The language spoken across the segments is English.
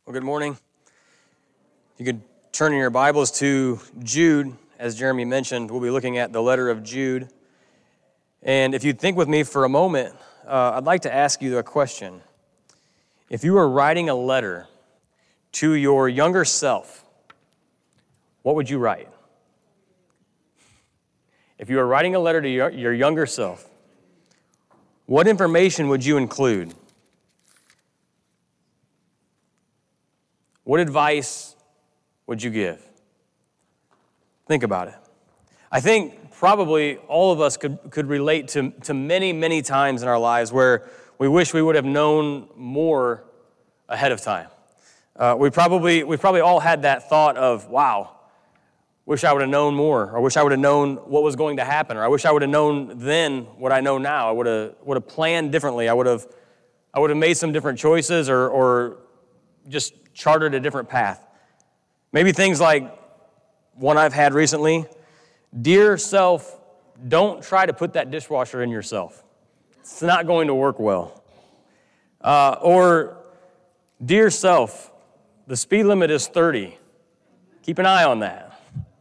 Well, good morning. You could turn in your Bibles to Jude. As Jeremy mentioned, we'll be looking at the letter of Jude. And if you'd think with me for a moment, I'd like to ask you a question. If you were writing a letter to your younger self, what would you write? If you were writing a letter to your younger self, what information would you include? What advice would you give? Think about it. I think probably all of us could relate to many, many times in our lives where we wish we would have known more ahead of time. We probably all had that thought of, wow, wish I would have known more, or wish I would have known what was going to happen, or I wish I would have known then what I know now. I would have planned differently. I would have made some different choices or just chartered a different path. Maybe things like one I've had recently: dear self, don't try to put that dishwasher in yourself. It's not going to work well. Or, dear self, the speed limit is 30. Keep an eye on that.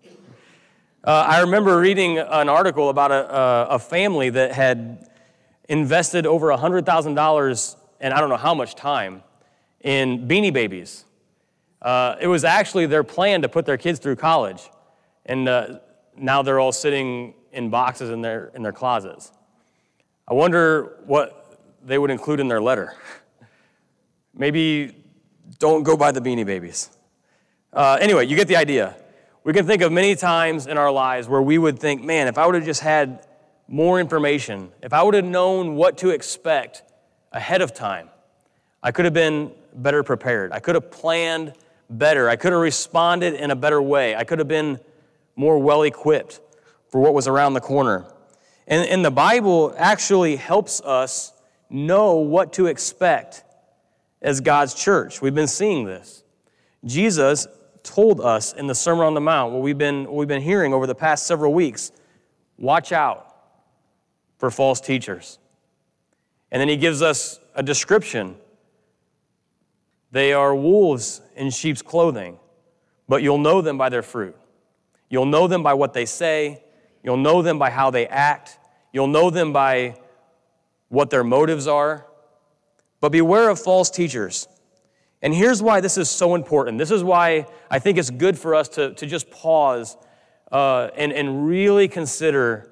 I remember reading an article about a family that had invested over $100,000, and I don't know how much time, in Beanie Babies. It was actually their plan to put their kids through college, and now they're all sitting in boxes in their closets. I wonder what they would include in their letter. Maybe don't go buy the Beanie Babies. Anyway, you get the idea. We can think of many times in our lives where we would think, man, if I would have just had more information, if I would have known what to expect ahead of time, I could have been better prepared. I could have planned better. I could have responded in a better way. I could have been more well-equipped for what was around the corner. And the Bible actually helps us know what to expect as God's church. We've been seeing this. Jesus told us in the Sermon on the Mount, what we've been hearing over the past several weeks: watch out for false teachers. And then he gives us a description. They are wolves in sheep's clothing, but you'll know them by their fruit. You'll know them by what they say. You'll know them by how they act. You'll know them by what their motives are. But beware of false teachers. And here's why this is so important. This is why I think it's good for us to just pause and really consider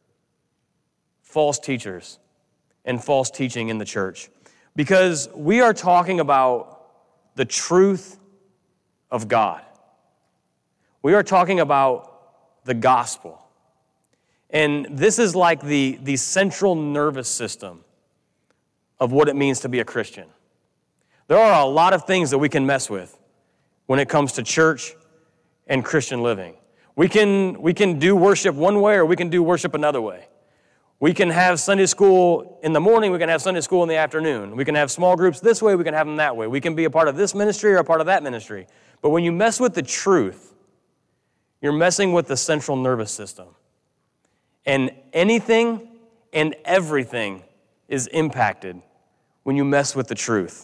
false teachers and false teaching in the church. Because we are talking about the truth of God. We are talking about the gospel. And this is like the central nervous system of what it means to be a Christian. There are a lot of things that we can mess with when it comes to church and Christian living. We can do worship one way, or we can do worship another way. We can have Sunday school in the morning, we can have Sunday school in the afternoon. We can have small groups this way, we can have them that way. We can be a part of this ministry or a part of that ministry. But when you mess with the truth, you're messing with the central nervous system. And anything and everything is impacted when you mess with the truth.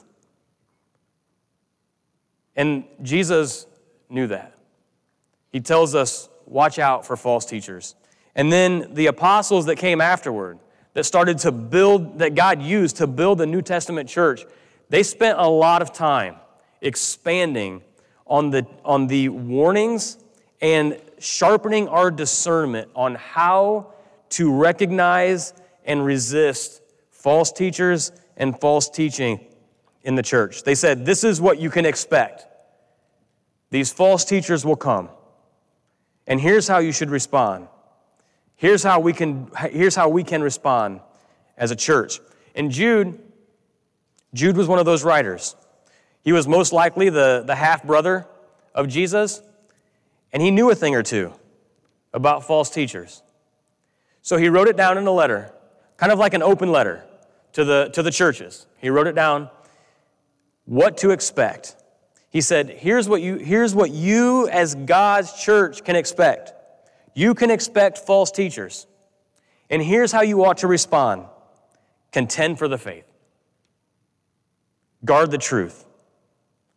And Jesus knew that. He tells us, watch out for false teachers. And then the apostles that came afterward, that started to build, that God used to build the New Testament church, they spent a lot of time expanding on the warnings and sharpening our discernment on how to recognize and resist false teachers and false teaching in the church. They said, this is what you can expect. These false teachers will come. And here's how you should respond. Here's how we can respond as a church. And Jude was one of those writers. He was most likely the half-brother of Jesus, and he knew a thing or two about false teachers. So he wrote it down in a letter, kind of like an open letter to the churches. He wrote it down, what to expect. He said, here's what you as God's church can expect. You can expect false teachers. And here's how you ought to respond. Contend for the faith. Guard the truth.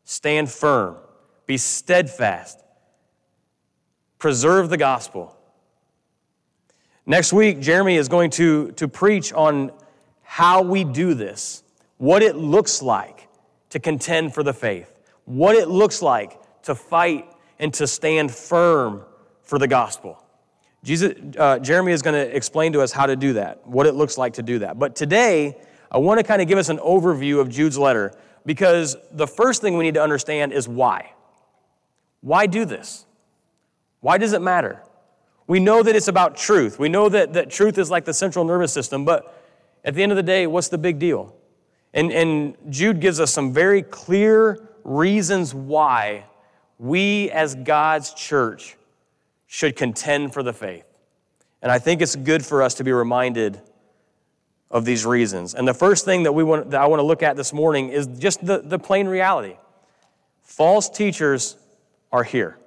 stand firm, be steadfast, preserve the gospel. Next week, Jeremy is going to preach on how we do this, what it looks like to contend for the faith, what it looks like to fight and to stand firm for the gospel. Jeremy is going to explain to us how to do that, what it looks like to do that. But today, I want to kind of give us an overview of Jude's letter, because the first thing we need to understand is why. Why do this? Why does it matter? We know that it's about truth. We know that truth is like the central nervous system, but at the end of the day, what's the big deal? And Jude gives us some very clear reasons why we as God's church should contend for the faith. And I think it's good for us to be reminded of these reasons. And the first thing that I want to look at this morning is just the plain reality. False teachers are here.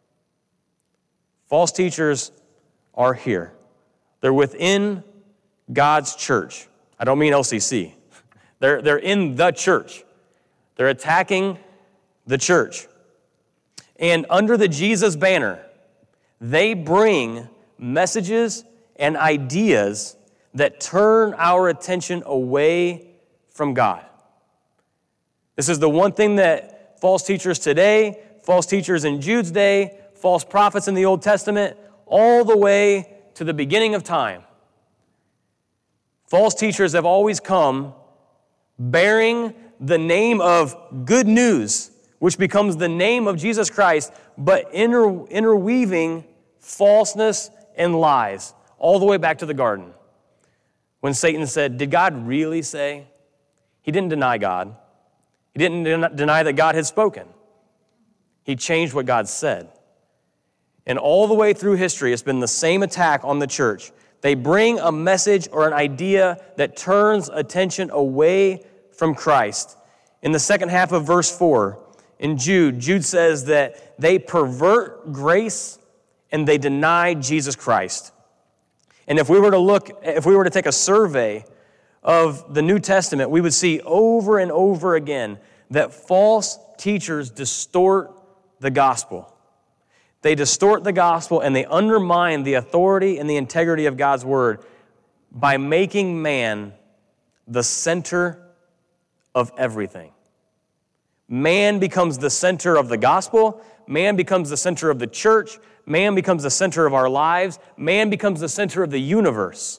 False teachers are here. They're within God's church. I don't mean LCC. They're in the church. They're attacking the church. And under the Jesus banner, they bring messages and ideas that turn our attention away from God. This is the one thing that false teachers today, false teachers in Jude's day, false prophets in the Old Testament, all the way to the beginning of time. False teachers have always come bearing the name of good news, which becomes the name of Jesus Christ, but interweaving falseness and lies all the way back to the garden. When Satan said, did God really say? He didn't deny God. He didn't deny that God had spoken. He changed what God said. And all the way through history, it's been the same attack on the church. They bring a message or an idea that turns attention away from Christ. In the second half of verse 4, in Jude says that they pervert grace and they deny Jesus Christ. And if we were to take a survey of the New Testament, we would see over and over again that false teachers distort the gospel. They distort the gospel and they undermine the authority and the integrity of God's word by making man the center of everything. Man becomes the center of the gospel. Man becomes the center of the church. Man becomes the center of our lives. Man becomes the center of the universe.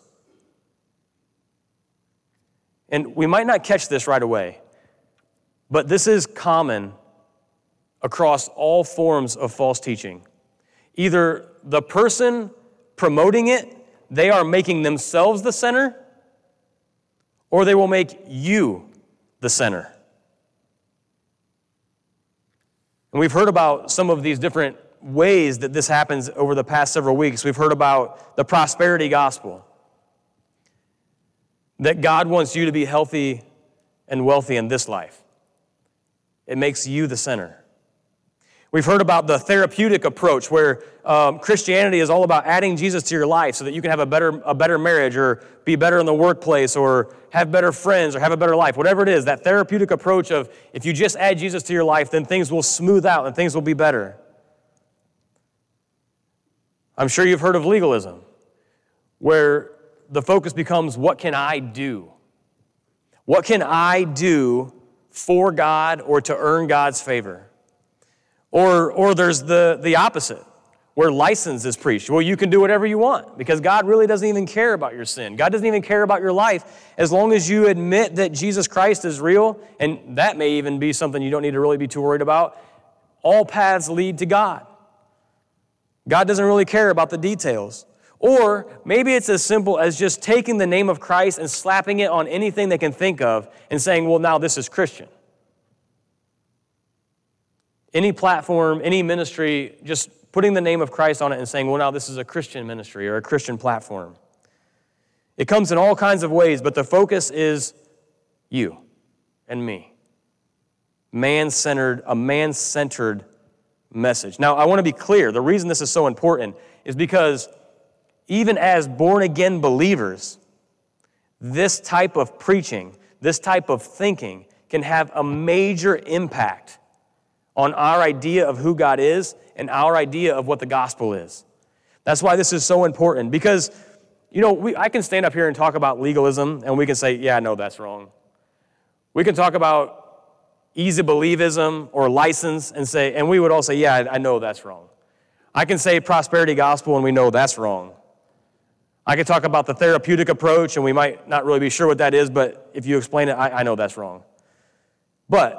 And we might not catch this right away, but this is common across all forms of false teaching. Either the person promoting it, they are making themselves the center, or they will make you the center. And we've heard about some of these different ways that this happens over the past several weeks. We've heard about the prosperity gospel, that God wants you to be healthy and wealthy in this life. It makes you the center. We've heard about the therapeutic approach where Christianity is all about adding Jesus to your life so that you can have a better marriage or be better in the workplace or have better friends or have a better life. Whatever it is, that therapeutic approach of if you just add Jesus to your life, then things will smooth out and things will be better. I'm sure you've heard of legalism, where the focus becomes, what can I do? What can I do for God or to earn God's favor? Or there's the opposite, where license is preached. Well, you can do whatever you want because God really doesn't even care about your sin. God doesn't even care about your life as long as you admit that Jesus Christ is real, and that may even be something you don't need to really be too worried about. All paths lead to God. God doesn't really care about the details. Or maybe it's as simple as just taking the name of Christ and slapping it on anything they can think of and saying, well, now this is Christian. Any platform, any ministry, just putting the name of Christ on it and saying, well, now this is a Christian ministry or a Christian platform. It comes in all kinds of ways, but the focus is you and me. A man-centered message. Now, I want to be clear. The reason this is so important is because even as born-again believers, this type of preaching, this type of thinking can have a major impact on our idea of who God is and our idea of what the gospel is. That's why this is so important, because, I can stand up here and talk about legalism, and we can say, yeah, no, that's wrong. We can talk about easy believism or license and we would all say, yeah, I know that's wrong. I can say prosperity gospel, and we know that's wrong. I could talk about the therapeutic approach, and we might not really be sure what that is, but if you explain it, I know that's wrong. But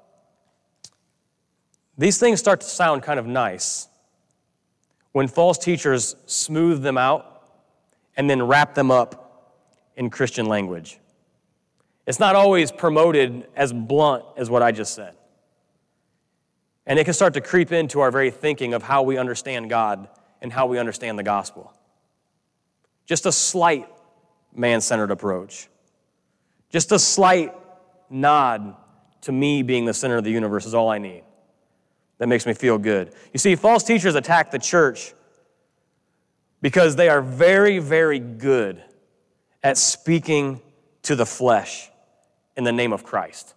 these things start to sound kind of nice when false teachers smooth them out and then wrap them up in Christian language. It's not always promoted as blunt as what I just said. And it can start to creep into our very thinking of how we understand God and how we understand the gospel. Just a slight man-centered approach. Just a slight nod to me being the center of the universe is all I need. That makes me feel good. You see, false teachers attack the church because they are very, very good at speaking to the flesh in the name of Christ.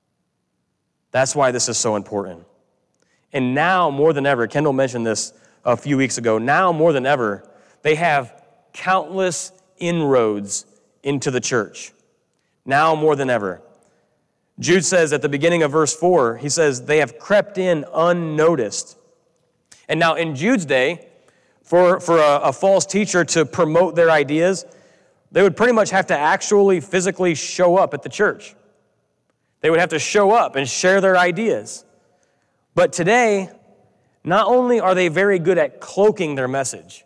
That's why this is so important. And now more than ever, Kendall mentioned this a few weeks ago, now more than ever, they have countless inroads into the church. Now more than ever. Jude says at the beginning of verse 4, he says, they have crept in unnoticed. And now in Jude's day, for a false teacher to promote their ideas, they would pretty much have to actually physically show up at the church. They would have to show up and share their ideas. But today, not only are they very good at cloaking their message,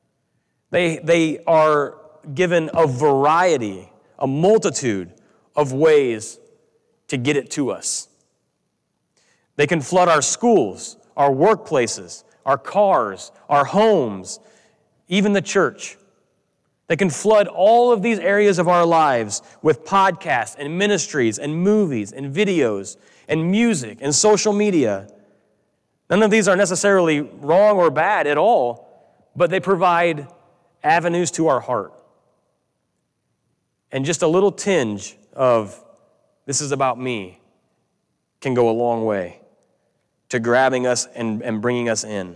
they are given a variety, a multitude of ways to get it to us. They can flood our schools, our workplaces, our cars, our homes, even the church. They can flood all of these areas of our lives with podcasts and ministries and movies and videos and music and social media. None of these are necessarily wrong or bad at all, but they provide avenues to our heart. And just a little tinge of this is about me can go a long way to grabbing us and bringing us in.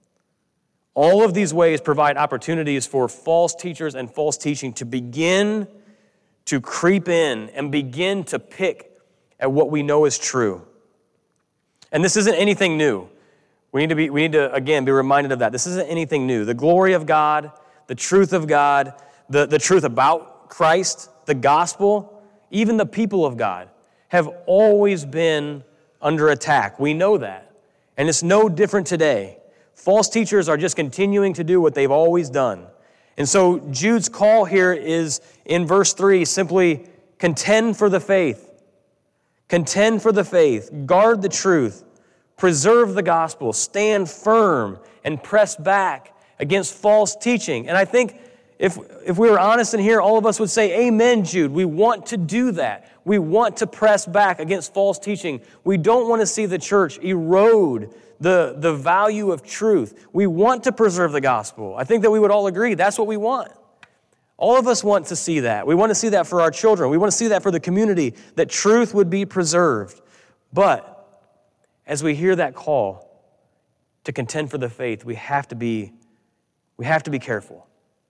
All of these ways provide opportunities for false teachers and false teaching to begin to creep in and begin to pick at what we know is true. And this isn't anything new. We need to again, be reminded of that. This isn't anything new. The glory of God, the truth of God, the truth about Christ, the gospel, even the people of God have always been under attack. We know that. And it's no different today. False teachers are just continuing to do what they've always done. And so Jude's call here is in verse 3, simply contend for the faith. Contend for the faith. Guard the truth. Preserve the gospel. Stand firm and press back against false teaching. And I think if we were honest in here, all of us would say, amen, Jude. We want to do that. We want to press back against false teaching. We don't want to see the church erode the value of truth. We want to preserve the gospel. I think that we would all agree that's what we want. All of us want to see that. We want to see that for our children. We want to see that for the community, that truth would be preserved. But as we hear that call to contend for the faith, we have to be careful.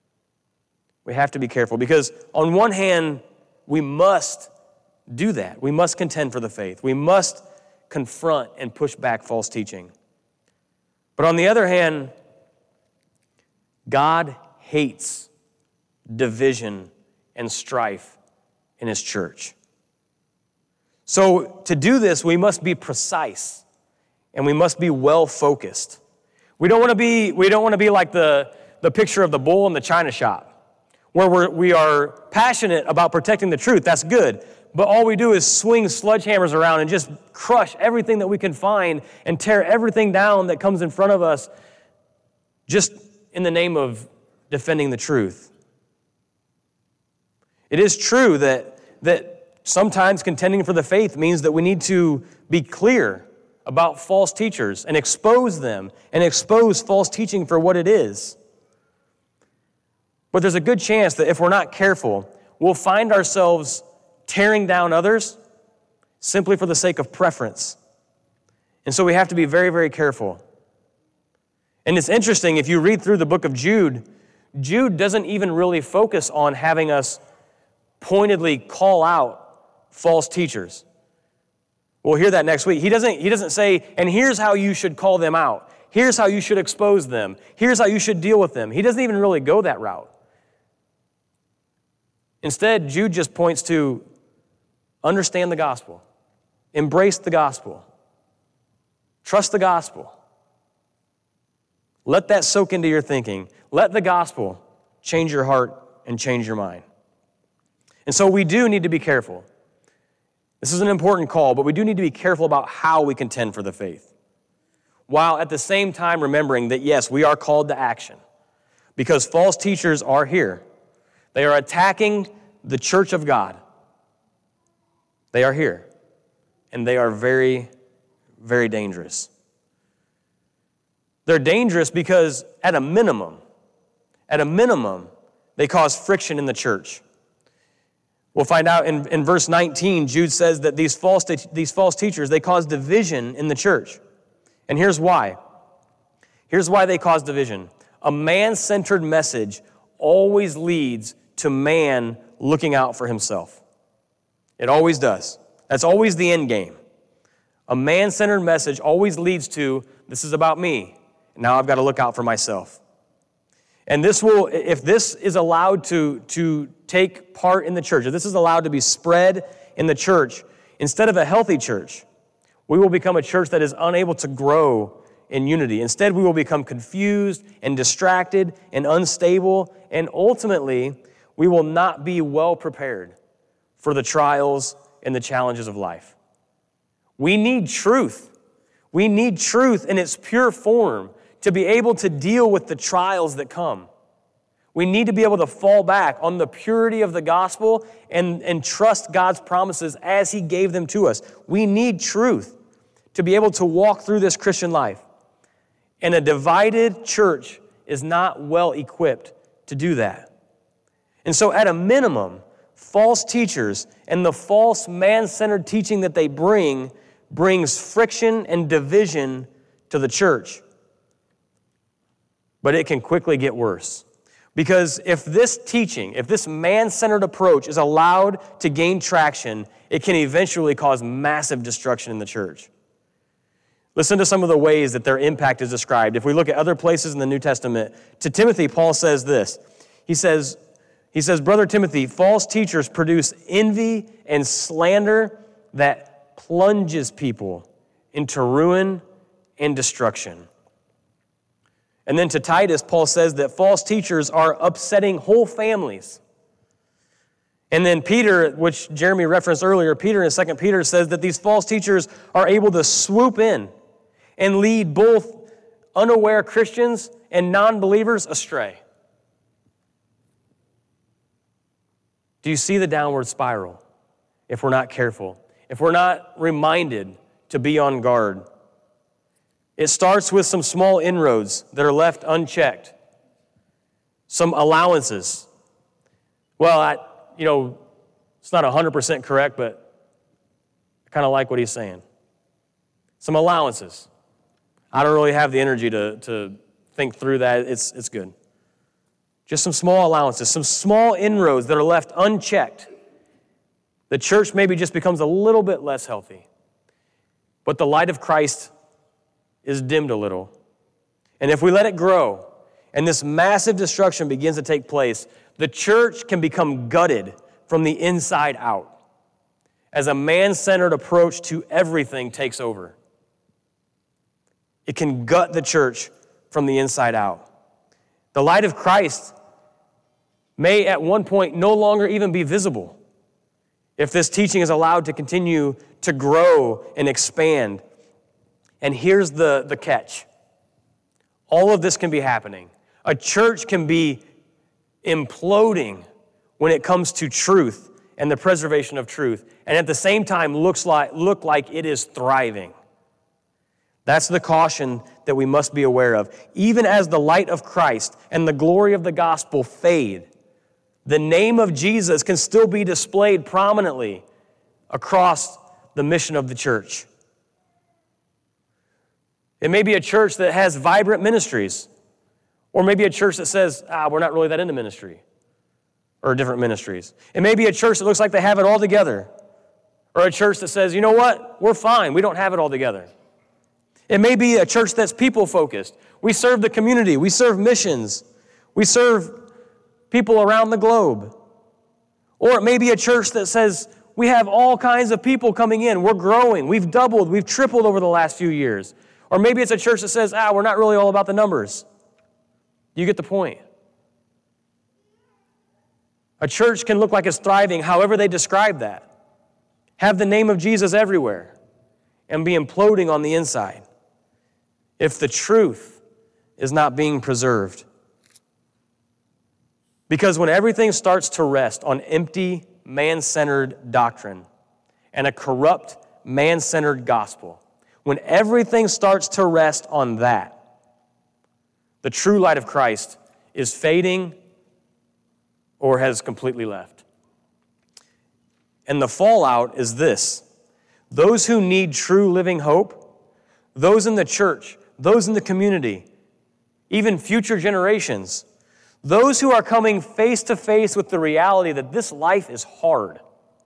We have to be careful because on one hand, we must do that. We must contend for the faith. We must confront and push back false teaching. But on the other hand, God hates division and strife in His church. So to do this, we must be precise and we must be well-focused. We don't want to be like the picture of the bull in the china shop, where we are passionate about protecting the truth. That's good. But all we do is swing sledgehammers around and just crush everything that we can find and tear everything down that comes in front of us just in the name of defending the truth. It is true that sometimes contending for the faith means that we need to be clear about false teachers and expose them and expose false teaching for what it is. But there's a good chance that if we're not careful, we'll find ourselves tearing down others simply for the sake of preference And so we have to be very, very careful. And it's interesting, if you read through the book of Jude, Jude doesn't even really focus on having us pointedly call out false teachers. We'll hear that next week. He doesn't say, and here's how you should call them out. Here's how you should expose them. Here's how you should deal with them. He doesn't even really go that route. Instead, Jude just points to understand the gospel, embrace the gospel, trust the gospel. Let that soak into your thinking. Let the gospel change your heart and change your mind. And so we do need to be careful. This is an important call, but we do need to be careful about how we contend for the faith, while at the same time remembering that, yes, we are called to action, because false teachers are here. They are attacking the church of God. They are here, and they are very, very dangerous. They're dangerous because at a minimum, they cause friction in the church. We'll find out in verse 19, Jude says that these false teachers, they cause division in the church. And here's why. Here's why they cause division. A man-centered message always leads to man looking out for himself. It always does. That's always the end game. A man-centered message always leads to, this is about me. Now I've got to look out for myself. And this will, if this is allowed to take part in the church, if this is allowed to be spread in the church, instead of a healthy church, we will become a church that is unable to grow in unity. Instead, we will become confused and distracted and unstable, and ultimately, we will not be well prepared for the trials and the challenges of life. We need truth. We need truth in its pure form to be able to deal with the trials that come. We need to be able to fall back on the purity of the gospel and trust God's promises as He gave them to us. We need truth to be able to walk through this Christian life. And a divided church is not well equipped to do that. And so at a minimum, false teachers and the false man-centered teaching that they brings friction and division to the church. But it can quickly get worse. Because if this teaching, if this man-centered approach is allowed to gain traction, it can eventually cause massive destruction in the church. Listen to some of the ways that their impact is described. If we look at other places in the New Testament, to Timothy, Paul says this. He says, Brother Timothy, false teachers produce envy and slander that plunges people into ruin and destruction. And then to Titus, Paul says that false teachers are upsetting whole families. And then Peter, which Jeremy referenced earlier, Peter in 2 Peter says that these false teachers are able to swoop in and lead both unaware Christians and non-believers astray. Do you see the downward spiral if we're not careful? If we're not reminded to be on guard? It starts with some small inroads that are left unchecked. Some allowances. Well, it's not 100% correct, but I kind of like what he's saying. Some allowances. I don't really have the energy to think through that. It's good. Just some small allowances, some small inroads that are left unchecked. The church maybe just becomes a little bit less healthy. But the light of Christ is dimmed a little. And if we let it grow, and this massive destruction begins to take place, the church can become gutted from the inside out as a man-centered approach to everything takes over. It can gut the church from the inside out. The light of Christ may at one point no longer even be visible if this teaching is allowed to continue to grow and expand. And here's the catch. All of this can be happening. A church can be imploding when it comes to truth and the preservation of truth, and at the same time look like it is thriving. That's the caution that we must be aware of. Even as the light of Christ and the glory of the gospel fade, the name of Jesus can still be displayed prominently across the mission of the church. It may be a church that has vibrant ministries. Or maybe a church that says, we're not really that into ministry. Or different ministries. It may be a church that looks like they have it all together. Or a church that says, you know what? We're fine. We don't have it all together. It may be a church that's people-focused. We serve the community. We serve missions. We serve people around the globe. Or it may be a church that says, we have all kinds of people coming in. We're growing. We've doubled. We've tripled over the last few years. Or maybe it's a church that says, we're not really all about the numbers. You get the point. A church can look like it's thriving however they describe that. Have the name of Jesus everywhere and be imploding on the inside if the truth is not being preserved. Because when everything starts to rest on empty, man-centered doctrine and a corrupt, man-centered gospel, when everything starts to rest on that, the true light of Christ is fading or has completely left. And the fallout is this. Those who need true living hope, those in the church, those in the community, even future generations, those who are coming face to face with the reality that this life is hard,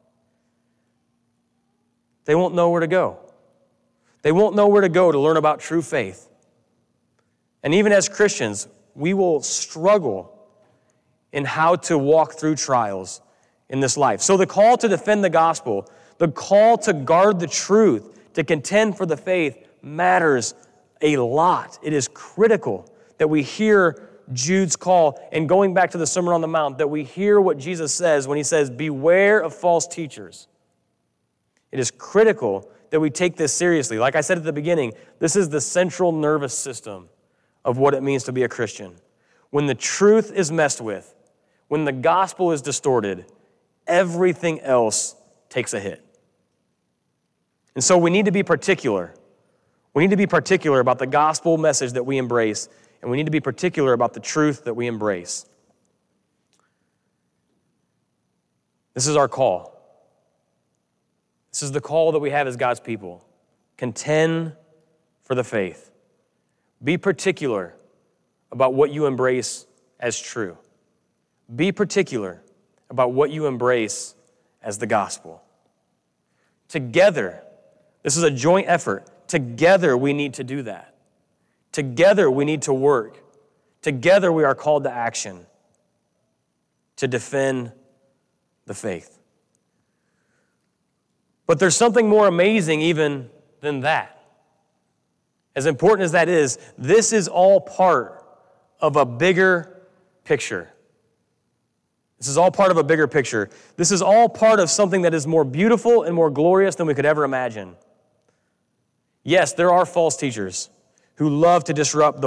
they won't know where to go. They won't know where to go to learn about true faith. And even as Christians, we will struggle in how to walk through trials in this life. So the call to defend the gospel, the call to guard the truth, to contend for the faith matters a lot. It is critical that we hear Jude's call, and going back to the Sermon on the Mount, that we hear what Jesus says when he says, beware of false teachers. It is critical that we take this seriously. Like I said at the beginning, this is the central nervous system of what it means to be a Christian. When the truth is messed with, when the gospel is distorted, everything else takes a hit. And so we need to be particular. We need to be particular about the gospel message that we embrace, and we need to be particular about the truth that we embrace. This is our call. This is the call that we have as God's people. Contend for the faith. Be particular about what you embrace as true. Be particular about what you embrace as the gospel. Together, this is a joint effort. Together, we need to do that. Together, we need to work. Together, we are called to action to defend the faith. But there's something more amazing even than that. As important as that is, this is all part of a bigger picture. This is all part of a bigger picture. This is all part of something that is more beautiful and more glorious than we could ever imagine. Yes, there are false teachers who love to disrupt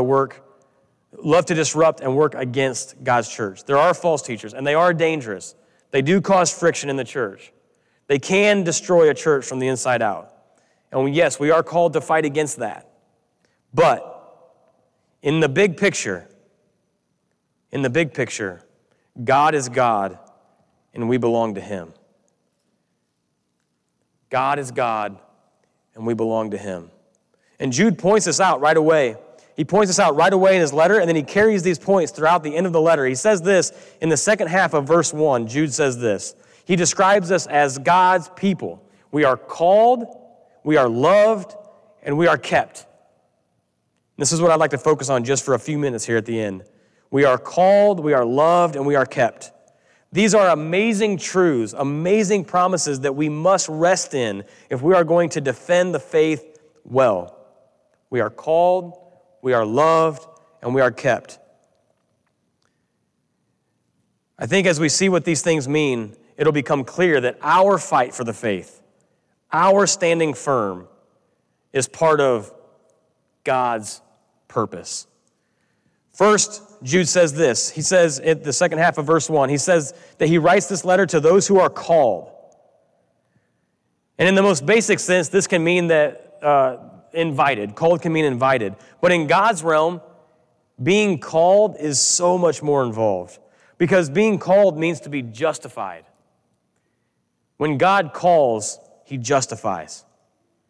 and work against God's church. There are false teachers, and they are dangerous. They do cause friction in the church. They can destroy a church from the inside out. And yes, we are called to fight against that. But in the big picture, God is God, and we belong to Him. God is God, and we belong to Him. And Jude points this out right away. He points this out right away in his letter, and then he carries these points throughout the end of the letter. He says this in the second half of verse 1. Jude says this. He describes us as God's people. We are called, we are loved, and we are kept. This is what I'd like to focus on just for a few minutes here at the end. We are called, we are loved, and we are kept. These are amazing truths, amazing promises that we must rest in if we are going to defend the faith well. We are called, we are loved, and we are kept. I think as we see what these things mean, it'll become clear that our fight for the faith, our standing firm, is part of God's purpose. First, Jude says this. He says in the second half of verse 1, he says that he writes this letter to those who are called. And in the most basic sense, this can mean that invited. Called can mean invited. But in God's realm, being called is so much more involved. Because being called means to be justified. When God calls, He justifies.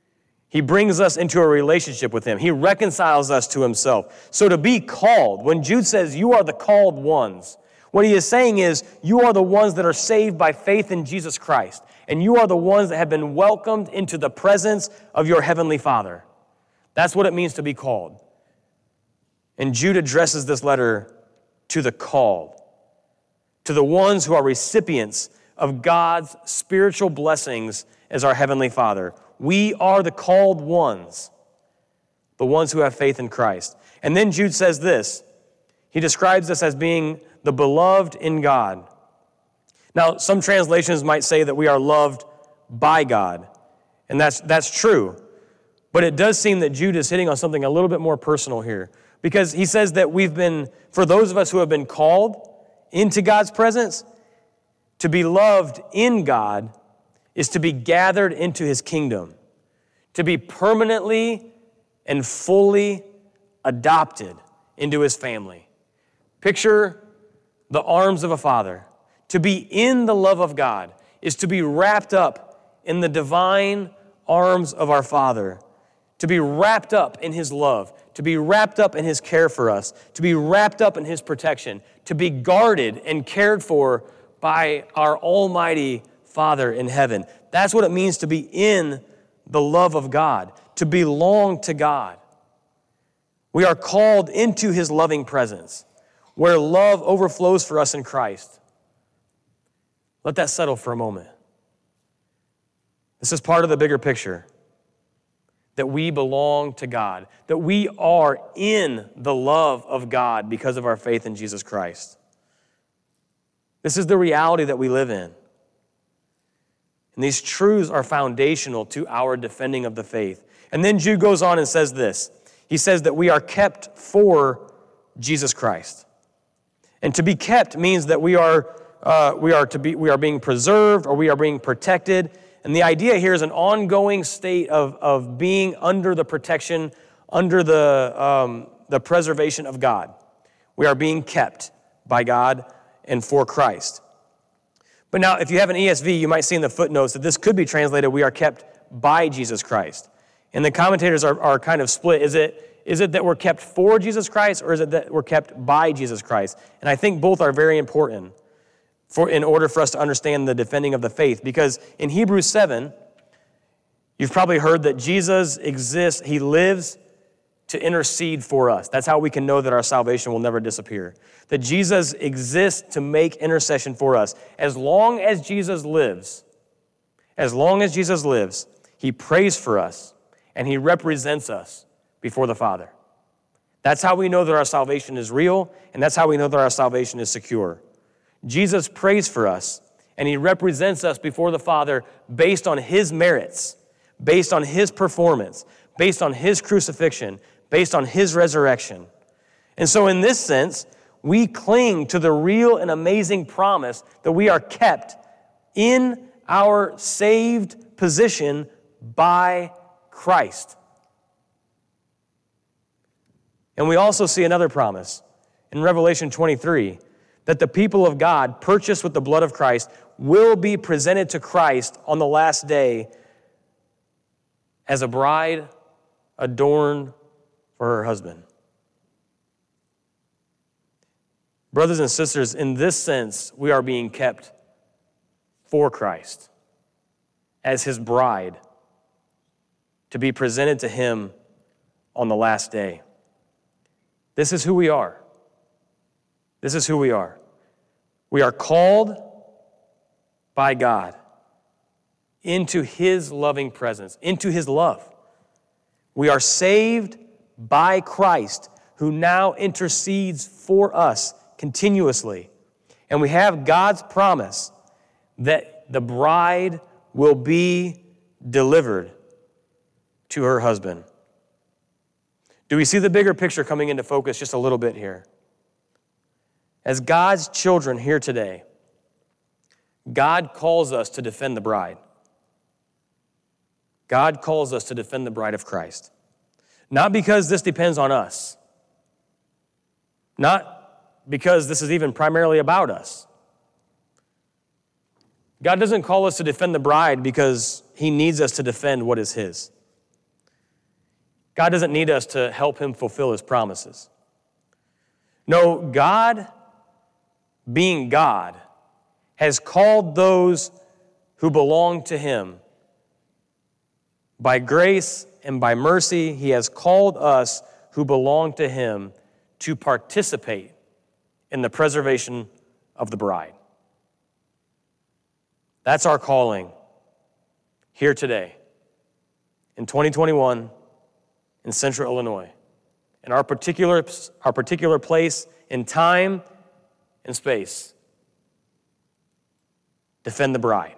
He brings us into a relationship with him. He reconciles us to himself. So to be called, when Jude says you are the called ones, what he is saying is you are the ones that are saved by faith in Jesus Christ. And you are the ones that have been welcomed into the presence of your heavenly Father. That's what it means to be called. And Jude addresses this letter to the called, to the ones who are recipients of God's spiritual blessings as our heavenly Father. We are the called ones, the ones who have faith in Christ. And then Jude says this. He describes us as being the beloved in God. Now, some translations might say that we are loved by God, and that's true. But it does seem that Jude is hitting on something a little bit more personal here, because he says that for those of us who have been called into God's presence, to be loved in God is to be gathered into his kingdom, to be permanently and fully adopted into his family. Picture the arms of a father. To be in the love of God is to be wrapped up in the divine arms of our Father, to be wrapped up in his love, to be wrapped up in his care for us, to be wrapped up in his protection, to be guarded and cared for by our almighty Father in heaven. That's what it means to be in the love of God, to belong to God. We are called into his loving presence, where love overflows for us in Christ. Let that settle for a moment. This is part of the bigger picture, that we belong to God, that we are in the love of God because of our faith in Jesus Christ. This is the reality that we live in. And these truths are foundational to our defending of the faith. And then Jude goes on and says this. He says that we are kept for Jesus Christ. And to be kept means that we are being preserved, or we are being protected. And the idea here is an ongoing state of being under the protection, under the preservation of God. We are being kept by God and for Christ. But now, if you have an ESV, you might see in the footnotes that this could be translated, we are kept by Jesus Christ. And the commentators are kind of split. Is it that we're kept for Jesus Christ, or is it that we're kept by Jesus Christ? And I think both are very important in order for us to understand the defending of the faith. Because in Hebrews 7, you've probably heard that Jesus exists, he lives to intercede for us. That's how we can know that our salvation will never disappear. That Jesus exists to make intercession for us. As long as Jesus lives, he prays for us, and he represents us before the Father. That's how we know that our salvation is real, and that's how we know that our salvation is secure. Jesus prays for us, and he represents us before the Father based on his merits, based on his performance, based on his crucifixion, based on his resurrection. And so in this sense, we cling to the real and amazing promise that we are kept in our saved position by Christ. And we also see another promise in Revelation 23, that the people of God, purchased with the blood of Christ, will be presented to Christ on the last day as a bride adorned for her husband. Brothers and sisters, in this sense, we are being kept for Christ as his bride to be presented to him on the last day. This is who we are. This is who we are. We are called by God into his loving presence, into his love. We are saved by Christ, who now intercedes for us continuously. And we have God's promise that the bride will be delivered to her husband. Do we see the bigger picture coming into focus just a little bit here? As God's children here today, God calls us to defend the bride. God calls us to defend the bride of Christ. Not because this depends on us. Not because this is even primarily about us. God doesn't call us to defend the bride because he needs us to defend what is his. God doesn't need us to help him fulfill his promises. No, God, being God, has called those who belong to him. By grace and by mercy, he has called us who belong to him to participate in the preservation of the bride. That's our calling here today in 2021 in Central Illinois, in our particular place in time and space. Defend the bride.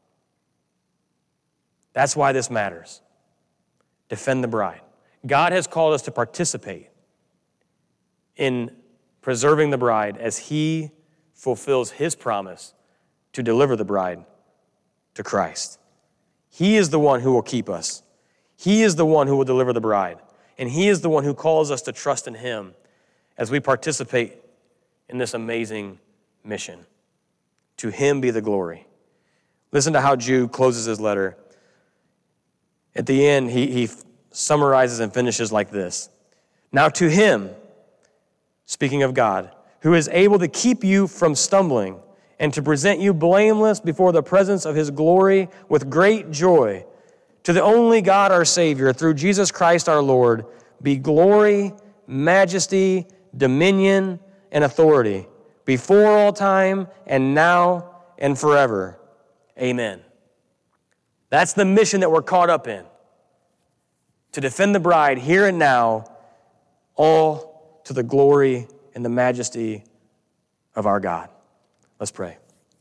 That's why this matters. Defend the bride. God has called us to participate in preserving the bride as he fulfills his promise to deliver the bride to Christ. He is the one who will keep us. He is the one who will deliver the bride. And he is the one who calls us to trust in him as we participate in this amazing mission. To him be the glory. Listen to how Jude closes his letter. At the end, he summarizes and finishes like this. Now to him, speaking of God, who is able to keep you from stumbling and to present you blameless before the presence of his glory with great joy, to the only God our Savior, through Jesus Christ our Lord, be glory, majesty, dominion, and authority, before all time and now and forever. Amen. That's the mission that we're caught up in. To defend the bride here and now, all to the glory and the majesty of our God. Let's pray.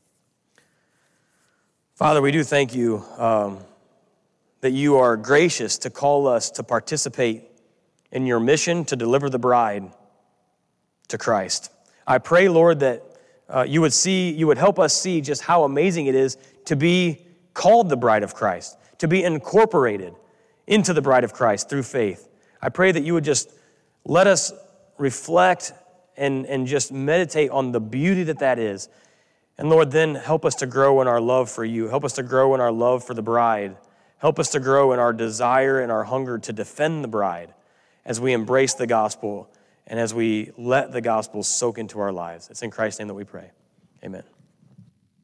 Father, we do thank you that you are gracious to call us to participate in your mission to deliver the bride to Christ. I pray, Lord, that you would help us see just how amazing it is to be called the bride of Christ, to be incorporated into the bride of Christ through faith. I pray that you would just let us reflect and just meditate on the beauty that is. And Lord, then help us to grow in our love for you. Help us to grow in our love for the bride. Help us to grow in our desire and our hunger to defend the bride as we embrace the gospel and as we let the gospel soak into our lives. It's in Christ's name that we pray. Amen.